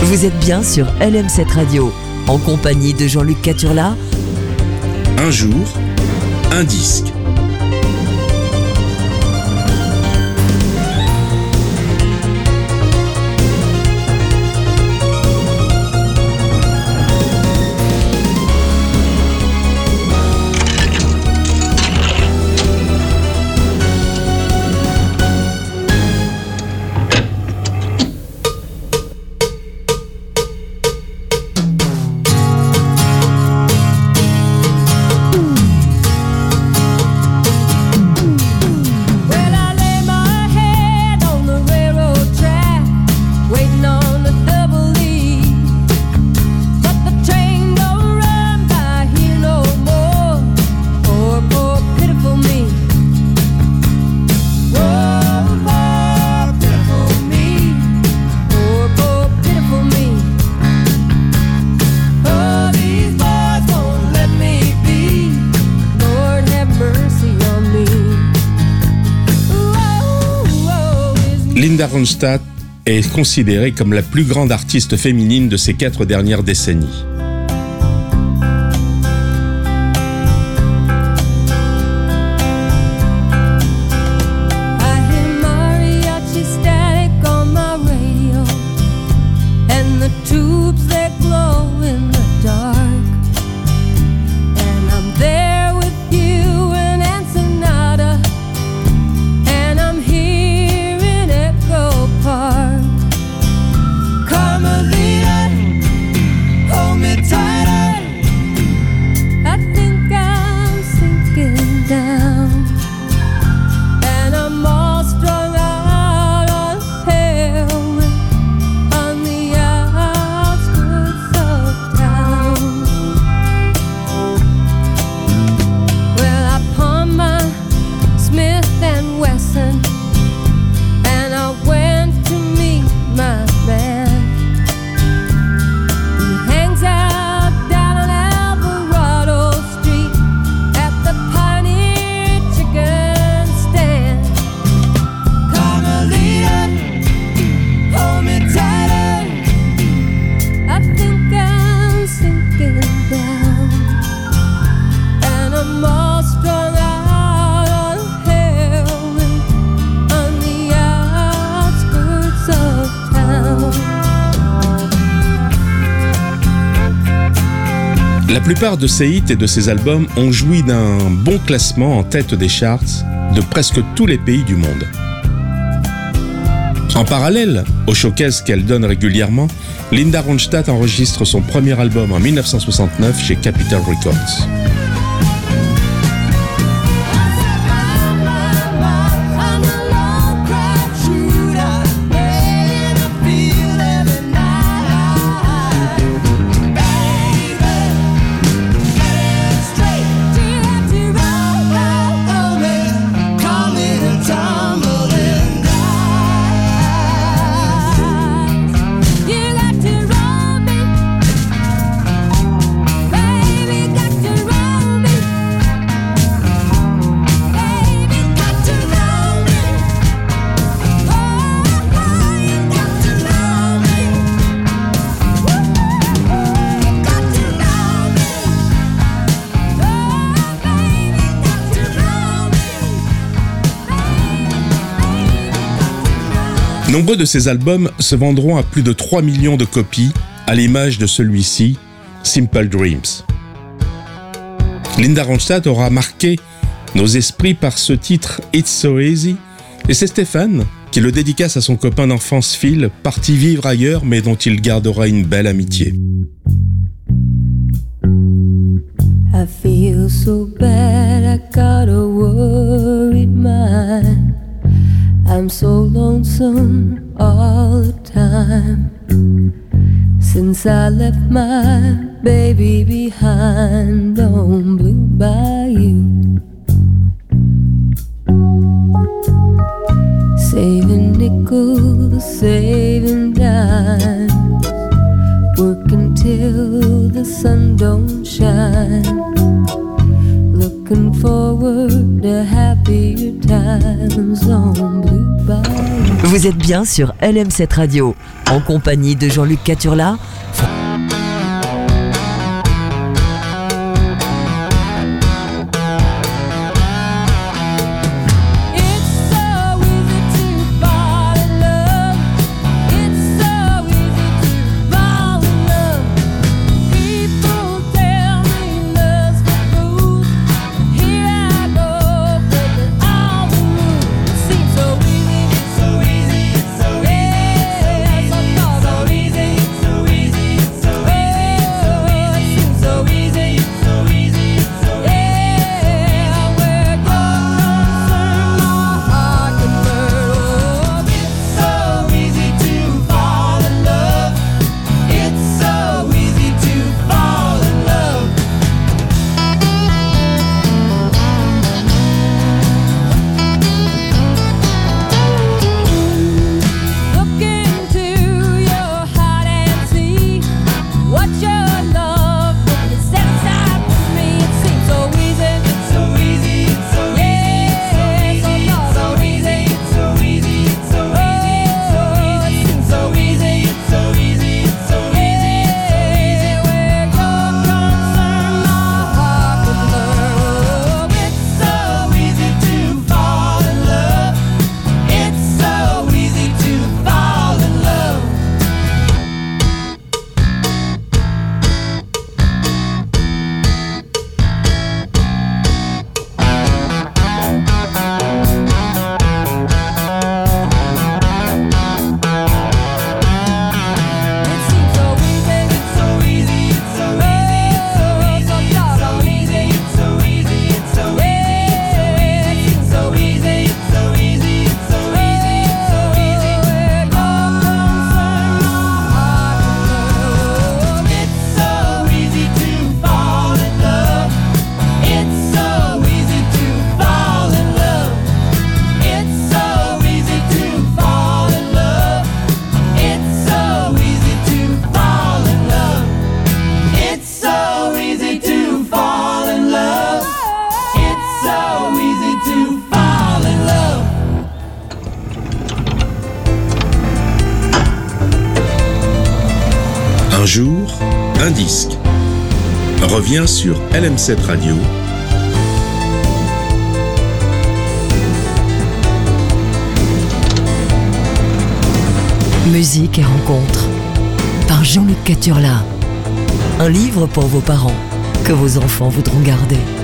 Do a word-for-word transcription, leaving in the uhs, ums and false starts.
Vous êtes bien sur L M sept Radio, en compagnie de Jean-Luc Caturla. Un jour, un disque. Linda Ronstadt est considérée comme la plus grande artiste féminine de ces quatre dernières décennies. La plupart de ses hits et de ses albums ont joui d'un bon classement en tête des charts de presque tous les pays du monde. En parallèle aux showcases qu'elle donne régulièrement, Linda Ronstadt enregistre son premier album en dix-neuf cent soixante-neuf chez Capitol Records. Nombreux de ces albums se vendront à plus de trois millions de copies, à l'image de celui-ci, Simple Dreams. Linda Ronstadt aura marqué nos esprits par ce titre It's So Easy, et c'est Stéphane qui le dédicace à son copain d'enfance Phil, parti vivre ailleurs mais dont il gardera une belle amitié. I feel so bad, I got a worried mind. I'm so lonesome all the time. Since I left my baby behind on Blue Bayou. Saving nickels, saving dimes, working till the sun don't shine. Looking forward to happier times on Blue Bayou. Vous êtes bien sur L M sept Radio, en compagnie de Jean-Luc Caturla. Un jour, un disque revient sur L M sept Radio. Musique et rencontres par Jean-Luc Caturla. Un livre pour vos parents que vos enfants voudront garder.